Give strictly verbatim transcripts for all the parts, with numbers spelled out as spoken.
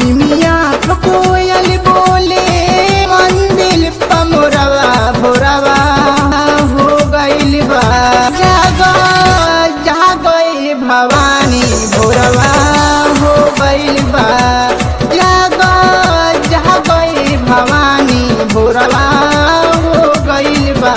निमिया पे कोयल बोले मंदिर पे मोरवा भोरवा हो गइल बा। जागो जागो ए भवानी भोरवा हो गइल बा। जागो जागो ए भवानी भोरवा हो गइल बा।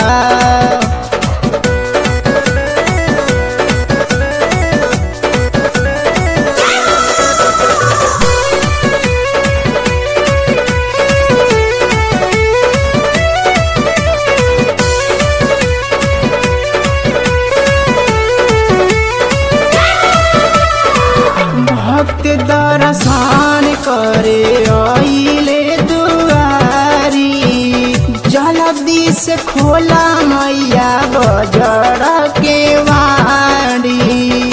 भक्त दर्शन करे आइले दुआरी। जल्दी से खोला मैया बजर के वाड़ी।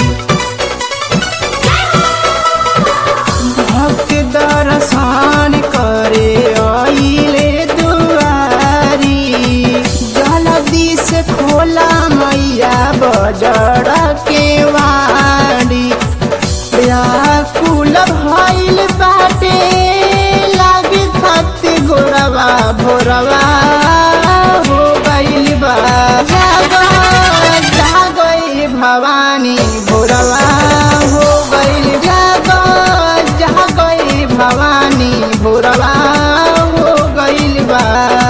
भक्त दर्शन करे आइले दुआरी। जल्दी से खोला मैया बजर के वाड़ी। व्याकुल भइल बाटे लागे खत गोरवा भोरवा हो गइल बा। जागो जागो ए भवानी भोरवा हो गइल। जागो जागो ए भवानी भोरवा हो गइल बा।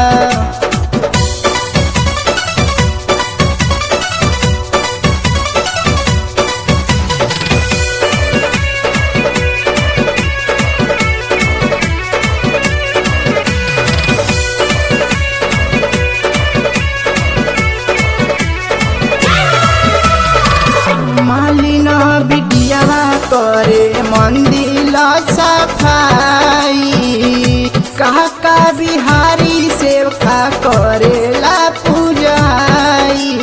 मालिना बिटियावा करे मंदिर सफाई। काका बिहारी सेवका करेला पूजाई।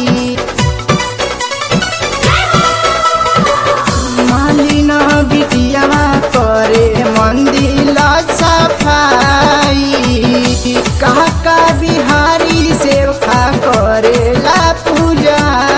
मालिना बिटियावा करे मंदिर सफाई। काका बिहारी सेवका करेला पूजा।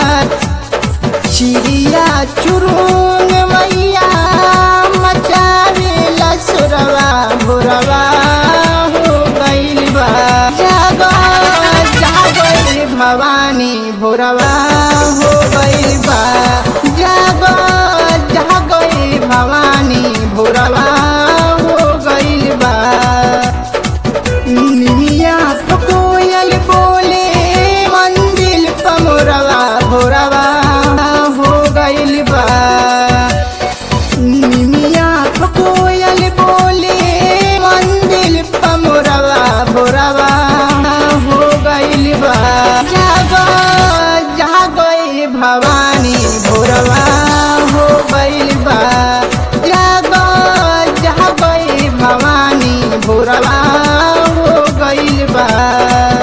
चिड़िया चुरुंग मैया मचावेला सुरवा भोरवा हो गइल बा। जागो जागो ए भवानी भोरवा हो गइल बा। जागो जागो ए भवानी भोरवा हो गइल बा। निमिया पे कोयल बोले मंदिर पे मोरवा भोरवा हो गइल बा। निमिया पे कोयल बोले मंदिर पे मोरवा भोरवा हो गइल बा। जागो जागो ए भवानी भोरवा हो गइल बा। जागो जागो ए भवानी भोरवा हो गइल बा।